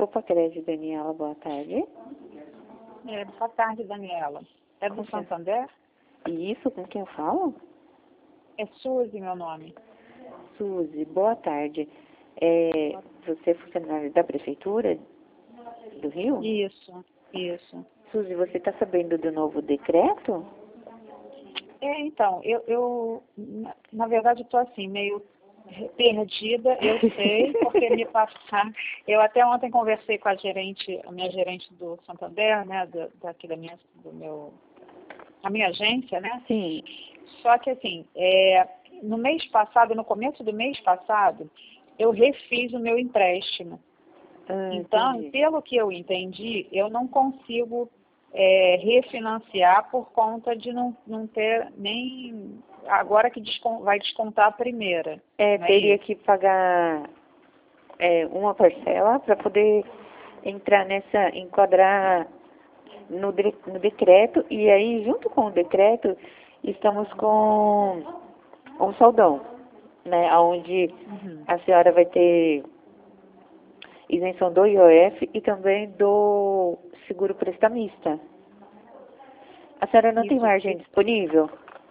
Copacred, Daniela, boa tarde. Boa tarde, Daniela. É do Santander? Isso, com quem eu falo? É Suzy, meu nome. Suzy, boa tarde. Você é funcionária da Prefeitura do Rio? Isso. Suzy, você está sabendo do novo decreto? Então, eu na verdade, estou assim, meio perdida, eu sei, porque me passaram. Eu até ontem conversei com a minha gerente do Santander, né, daqui da minha agência, né? Sim. Só que assim, no mês passado, no começo do mês passado, eu refiz o meu empréstimo. Então, Entendi. pelo que eu entendi, eu não consigo refinanciar por conta de não ter nem... Agora que vai descontar a primeira. Teria que pagar uma parcela para poder enquadrar no decreto, e aí, junto com o decreto, estamos com um saldão, né, onde a senhora vai ter isenção do IOF e também do seguro prestamista. A senhora não tem margem disponível?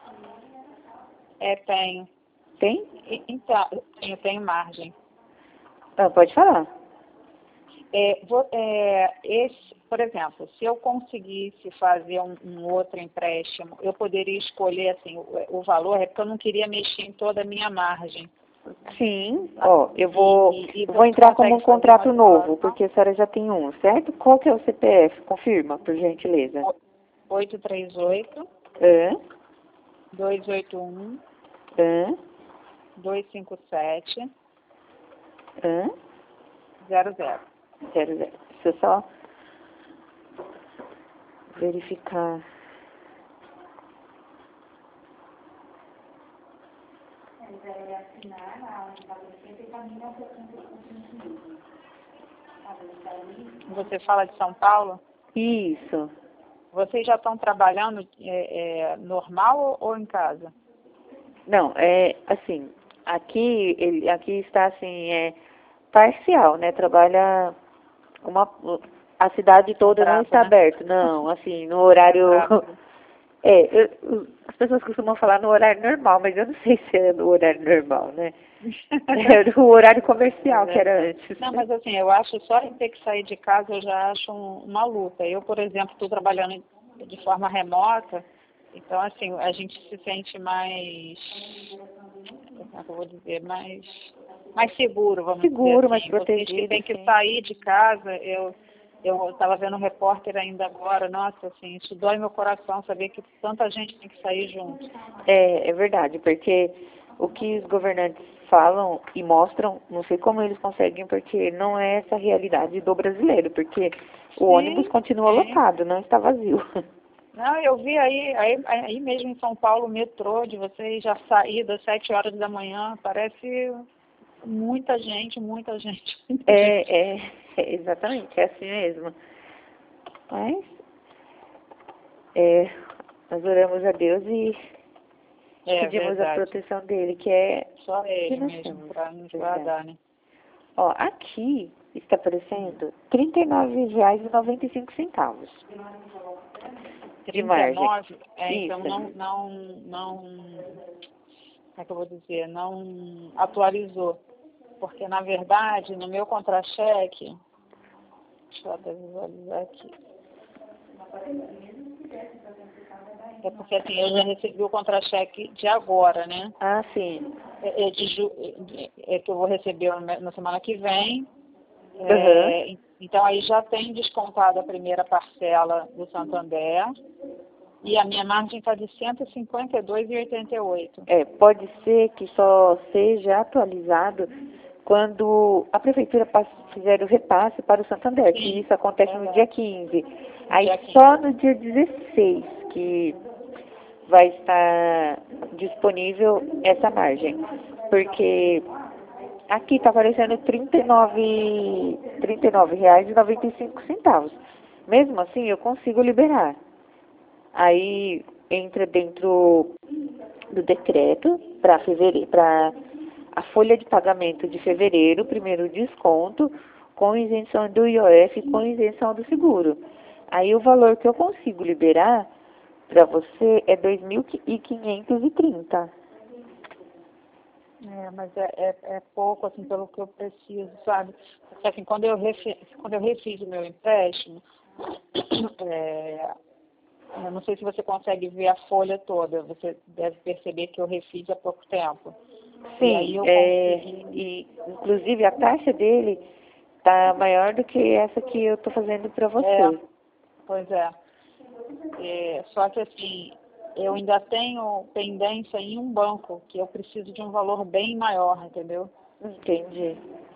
Tenho. Tem? Então, eu tenho margem. Pode falar. Por exemplo, se eu conseguisse fazer um outro empréstimo, eu poderia escolher assim, o valor, porque eu não queria mexer em toda a minha margem. Sim, eu vou entrar como um contrato novo, porque a senhora já tem um, certo? Qual que é o CPF? Confirma, por gentileza. 838 281 257 00. Deixa eu só verificar. Você fala de São Paulo? Isso. Vocês já estão trabalhando normal ou em casa? Não, assim, aqui está assim, parcial, né? Trabalha a cidade toda não está aberta, não, assim, no horário... as pessoas costumam falar no horário normal, mas eu não sei se é no horário normal, né? Era o horário comercial que era antes. Não, mas assim, eu acho só em ter que sair de casa, eu já acho uma luta. Eu, por exemplo, estou trabalhando de forma remota, então assim, a gente se sente mais, como é que eu vou dizer, mais seguro, vamos dizer assim. Mais protegido. Vocês que têm que sair de casa, eu estava vendo um repórter ainda agora, nossa, assim, isso dói meu coração, saber que tanta gente tem que sair junto. É verdade, porque o que os governantes falam e mostram, não sei como eles conseguem, porque não é essa a realidade do brasileiro, porque o ônibus continua lotado, não está vazio. Não, eu vi aí mesmo em São Paulo, o metrô, de vocês já sair das 7 horas da manhã, parece muita gente. Exatamente, é assim mesmo. Mas, nós oramos a Deus e pedimos a proteção dele, que é só ele mesmo, para nos guardar, né? Aqui está aparecendo R$ 39,95 de margem. Então não, como é que eu vou dizer, não atualizou. Porque, na verdade, no meu contra-cheque, deixa eu até visualizar aqui. É porque, assim, eu já recebi o contra-cheque de agora, né? Ah, sim. Que eu vou receber na semana que vem. Então, aí já tem descontado a primeira parcela do Santander. E a minha margem está de R$ 152,88. Pode ser que só seja atualizado quando a prefeitura fizer o repasse para o Santander, que isso acontece no dia 15. Aí só no dia 16 que vai estar disponível essa margem. Porque aqui está aparecendo R$ 39,95. Mesmo assim, eu consigo liberar. Aí entra dentro do decreto para a folha de pagamento de fevereiro, primeiro desconto, com isenção do IOF e com isenção do seguro. Aí o valor que eu consigo liberar para você é 2.530. Mas é pouco, assim, pelo que eu preciso, sabe? Porque, assim, quando eu refiz o meu empréstimo, eu não sei se você consegue ver a folha toda, você deve perceber que eu refiz há pouco tempo. Sim, e aí eu consegui... e inclusive a taxa dele tá maior do que essa que eu tô fazendo para você. Pois é. Só que, assim, eu ainda tenho pendência em um banco, que eu preciso de um valor bem maior, entendeu? Entendi.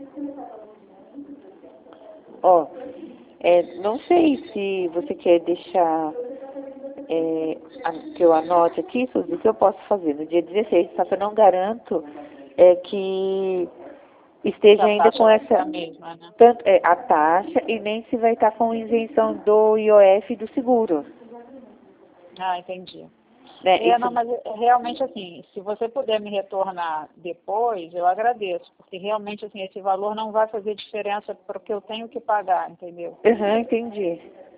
Ó, não sei se você quer deixar que eu anote aqui, Suzy, o que eu posso fazer no dia 16, só que eu não garanto que esteja ainda com essa mesma, né? tanto a taxa e nem se vai estar com isenção do IOF e do seguro. Ah, entendi. Né? Não, mas realmente, assim, se você puder me retornar depois, eu agradeço, porque realmente, assim, esse valor não vai fazer diferença para o que eu tenho que pagar, entendeu? Entendi.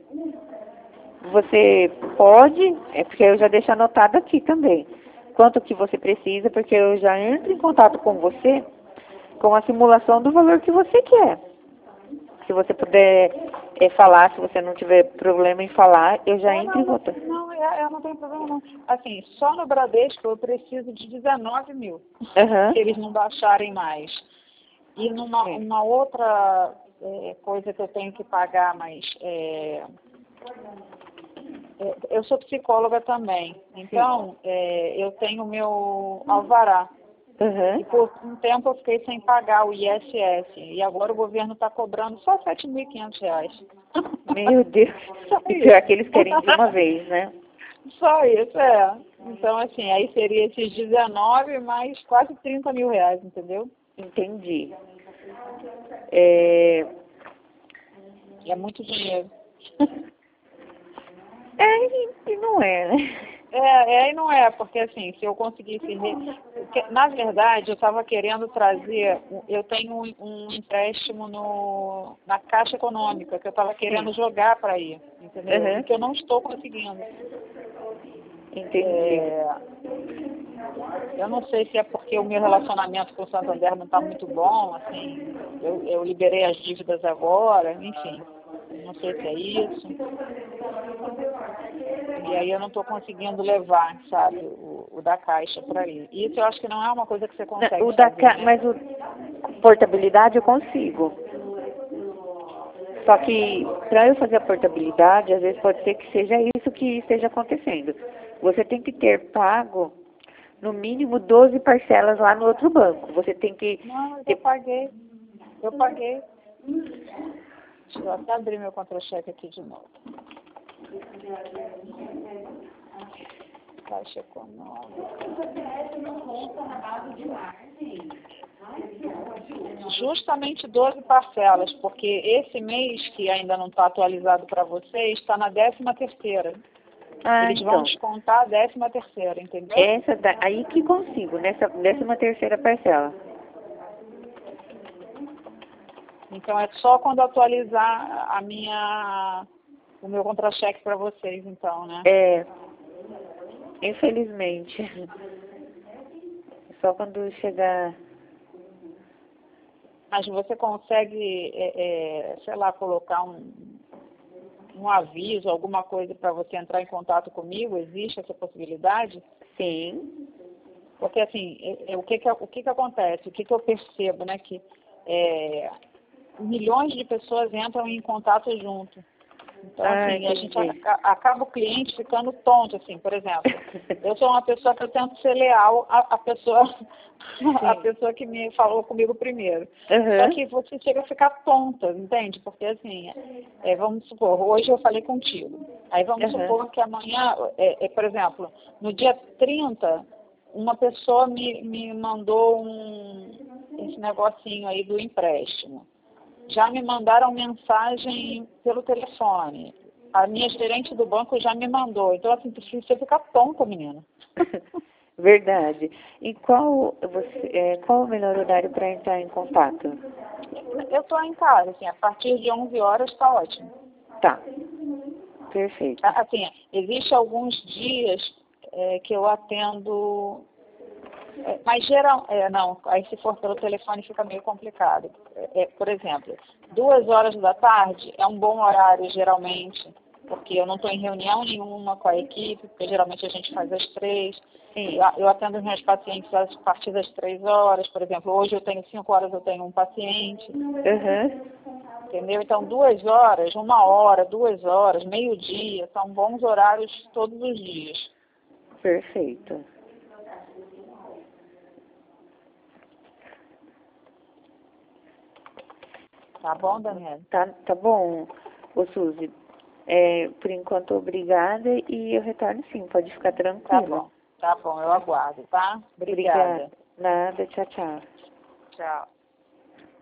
Você pode, porque eu já deixo anotado aqui também, quanto que você precisa, porque eu já entro em contato com você com a simulação do valor que você quer. Se você puder falar, se você não tiver problema em falar, eu já entro em contato. Não, eu não tenho problema não. Assim, só no Bradesco eu preciso de 19 mil, se eles não baixarem mais. E uma outra coisa que eu tenho que pagar, mas eu sou psicóloga também, então eu tenho meu alvará. E por um tempo eu fiquei sem pagar o ISS. E agora o governo está cobrando só R$7.500. Meu Deus. E pior que eles querem de uma vez, né? Só isso, Então, assim, aí seria esses 19 mais quase R$30.000, entendeu? Entendi. É muito dinheiro. E não é, né? E não é, porque assim, se eu conseguisse... Na verdade, eu estava querendo trazer... Eu tenho um empréstimo na Caixa Econômica, que eu estava querendo jogar para ir, entendeu? E que eu não estou conseguindo. Entendi. Eu não sei se é porque o meu relacionamento com o Santander não está muito bom, assim, eu liberei as dívidas agora, enfim, não sei se é isso. E aí eu não estou conseguindo levar, sabe, o da Caixa para ir. Isso eu acho que não é uma coisa que você consegue fazer, né? Mas portabilidade eu consigo. Só que para eu fazer a portabilidade, às vezes pode ser que seja isso que esteja acontecendo. Você tem que ter pago no mínimo 12 parcelas lá no outro banco. Você tem que... Não, eu paguei. Deixa eu até abrir meu contra-cheque aqui de novo. Caixa Econômica. Justamente 12 parcelas, porque esse mês, que ainda não está atualizado para vocês, está na 13ª. Eles vão descontar a 13ª, entendeu? Aí que consigo, nessa 13ª parcela. Então é só quando atualizar o meu contra-cheque para vocês, então, né? Infelizmente. Só quando chegar... Mas você consegue, sei lá, colocar um aviso, alguma coisa para você entrar em contato comigo? Existe essa possibilidade? Sim. Porque, assim, o que acontece? O que eu percebo, né? Que milhões de pessoas entram em contato junto. Então, assim, a gente acaba o cliente ficando tonto, assim, por exemplo. Eu sou uma pessoa que eu tento ser leal à pessoa, a pessoa que me falou comigo primeiro. Só que você chega a ficar tonta, entende? Porque, assim, vamos supor, hoje eu falei contigo. Aí vamos supor que amanhã, por exemplo, no dia 30, uma pessoa me mandou esse negocinho aí do empréstimo. Já me mandaram mensagem pelo telefone. A minha gerente do banco já me mandou. Então, assim, você fica tonta, menina. Verdade. E qual o melhor horário para entrar em contato? Eu estou em casa, assim, a partir de 11 horas está ótimo. Tá. Perfeito. Assim, existe alguns dias que eu atendo, mas não, aí se for pelo telefone fica meio complicado. Por exemplo, 2 horas da tarde é um bom horário geralmente, porque eu não estou em reunião nenhuma com a equipe, porque geralmente a gente faz às 3. Sim. Eu atendo os meus pacientes a partir das 3 horas, por exemplo, hoje eu tenho 5 horas, eu tenho um paciente. Entendeu? Então, 2 horas, 1 hora, 2 horas, meio-dia, são bons horários todos os dias. Perfeito. Tá bom, Daniela? Tá bom, ô Suzy. Por enquanto, obrigada e eu retorno sim, pode ficar tranquila. Tá bom, eu aguardo, tá? Obrigada. Nada, tchau, tchau. Tchau.